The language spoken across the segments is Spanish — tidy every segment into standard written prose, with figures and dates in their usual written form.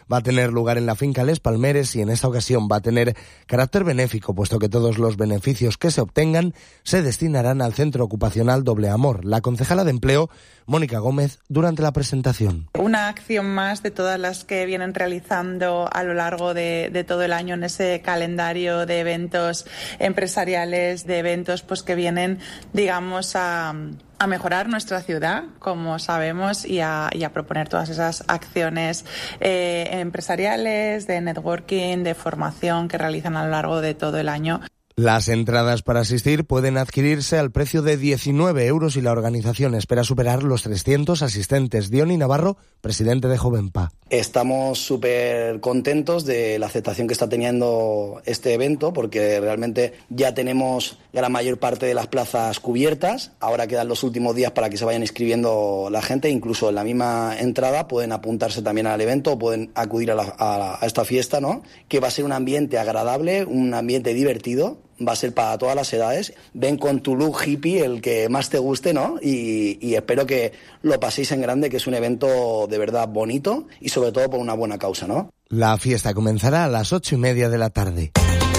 va a tener lugar en la finca Les Palmeres y en esta ocasión va a tener carácter benéfico, puesto que todos los beneficios que se obtengan se destinarán al Centro Ocupacional Doble Amor. La concejala de Empleo, Mónica Gómez, durante la presentación. Una acción más de todas las que vienen realizando a lo largo de todo el año en ese calendario de eventos empresariales, de eventos pues que vienen, digamos, a mejorar nuestra ciudad, como sabemos, y a proponer todas esas acciones empresariales, de networking, de formación que realizan a lo largo de todo el año. Las entradas para asistir pueden adquirirse al precio de 19 euros y la organización espera superar los 300 asistentes. Diony Navarro, presidente de Jovenpa. Estamos súper contentos de la aceptación que está teniendo este evento, porque realmente ya tenemos la mayor parte de las plazas cubiertas. Ahora quedan los últimos días para que se vayan inscribiendo la gente. Incluso en la misma entrada pueden apuntarse también al evento o pueden acudir a esta fiesta, ¿no? Que va a ser un ambiente agradable, un ambiente divertido. Va a ser para todas las edades. Ven con tu look hippie, el que más te guste, ¿no? Y espero que lo paséis en grande, que es un evento de verdad bonito y sobre todo por una buena causa, ¿no? La fiesta comenzará a las 8:30 de la tarde.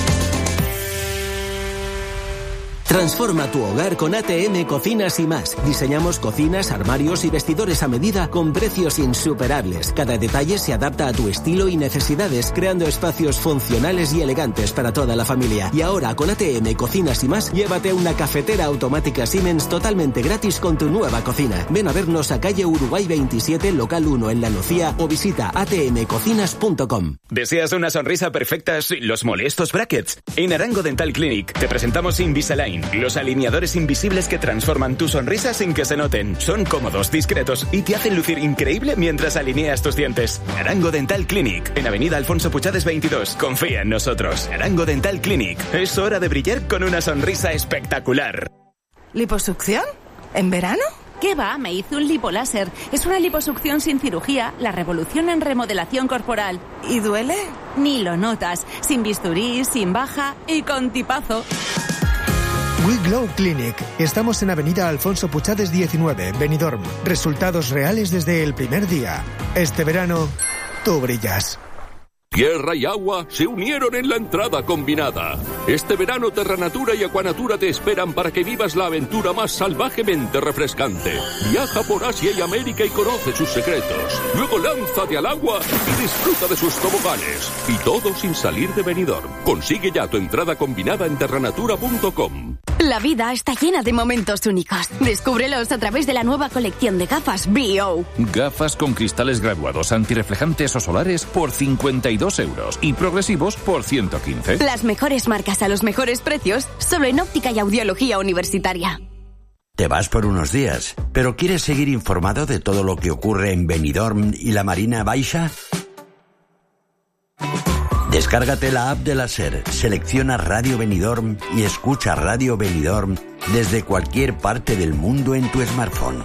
Transforma tu hogar con ATM Cocinas y Más. Diseñamos cocinas, armarios y vestidores a medida con precios insuperables. Cada detalle se adapta a tu estilo y necesidades, creando espacios funcionales y elegantes para toda la familia. Y ahora con ATM Cocinas y Más, llévate una cafetera automática Siemens totalmente gratis con tu nueva cocina. Ven a vernos a calle Uruguay 27, local 1 en La Nucía o visita atmcocinas.com. ¿Deseas una sonrisa perfecta sin los molestos brackets? En Arango Dental Clinic te presentamos Invisalign, los alineadores invisibles que transforman tu sonrisa sin que se noten. Son cómodos, discretos y te hacen lucir increíble mientras alineas tus dientes. Arango Dental Clinic, en Avenida Alfonso Puchades 22. Confía en nosotros. Arango Dental Clinic. Es hora de brillar con una sonrisa espectacular. ¿Liposucción? ¿En verano? ¿Qué va? Me hice un lipoláser. Es una liposucción sin cirugía, la revolución en remodelación corporal. ¿Y duele? Ni lo notas. Sin bisturí, sin baja y con tipazo. We Glow Clinic. Estamos en Avenida Alfonso Puchades 19, Benidorm. Resultados reales desde el primer día. Este verano, tú brillas. Tierra y agua se unieron en la entrada combinada. Este verano Terranatura y Aquanatura te esperan para que vivas la aventura más salvajemente refrescante. Viaja por Asia y América y conoce sus secretos. Luego lánzate al agua y disfruta de sus toboganes. Y todo sin salir de Benidorm. Consigue ya tu entrada combinada en terranatura.com. La vida está llena de momentos únicos. Descúbrelos a través de la nueva colección de gafas B.O. Gafas con cristales graduados antirreflejantes o solares por 52 euros y progresivos por 115. Las mejores marcas a los mejores precios, solo en Óptica y Audiología Universitaria. Te vas por unos días, pero ¿quieres seguir informado de todo lo que ocurre en Benidorm y la Marina Baixa? Descárgate la app de la SER, selecciona Radio Benidorm y escucha Radio Benidorm desde cualquier parte del mundo en tu smartphone.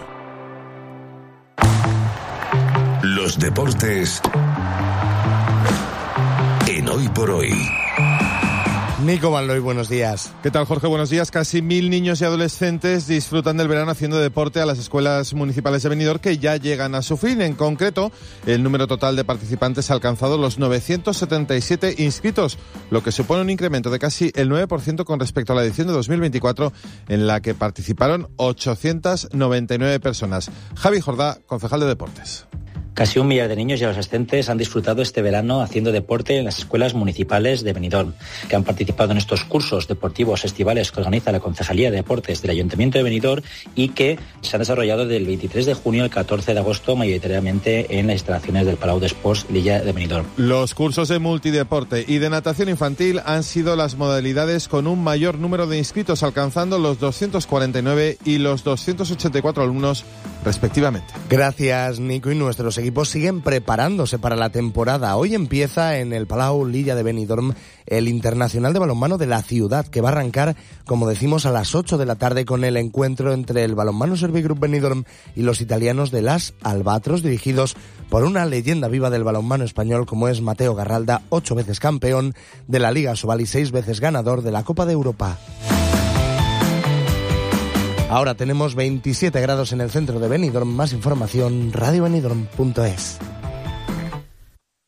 Los deportes en Hoy por Hoy. Nico Manloy, buenos días. ¿Qué tal, Jorge? Buenos días. Casi 1.000 niños y adolescentes disfrutan del verano haciendo deporte a las escuelas municipales de Benidorm, que ya llegan a su fin. En concreto, el número total de participantes ha alcanzado los 977 inscritos, lo que supone un incremento de casi el 9% con respecto a la edición de 2024, en la que participaron 899 personas. Javi Jordá, concejal de Deportes. Casi 1 millar de niños y adolescentes han disfrutado este verano haciendo deporte en las escuelas municipales de Benidorm, que han participado en estos cursos deportivos estivales que organiza la Concejalía de Deportes del Ayuntamiento de Benidorm y que se han desarrollado del 23 de junio al 14 de agosto, mayoritariamente en las instalaciones del Palau d'Esports L'Illa de Benidorm. Los cursos de multideporte y de natación infantil han sido las modalidades con un mayor número de inscritos, alcanzando los 249 y los 284 alumnos respectivamente. Gracias, Nico, y nuestros equipos siguen preparándose para la temporada. Hoy empieza en el Palau L'Illa de Benidorm el Internacional de Balonmano de la ciudad, que va a arrancar, como decimos, a las 8 de la tarde con el encuentro entre el Balonmano Servigroup Benidorm y los italianos de las Albatros, dirigidos por una leyenda viva del balonmano español como es Mateo Garralda, 8 veces campeón de la Liga Sobal y 6 veces ganador de la Copa de Europa. Ahora tenemos 27 grados en el centro de Benidorm. Más información, radiobenidorm.es.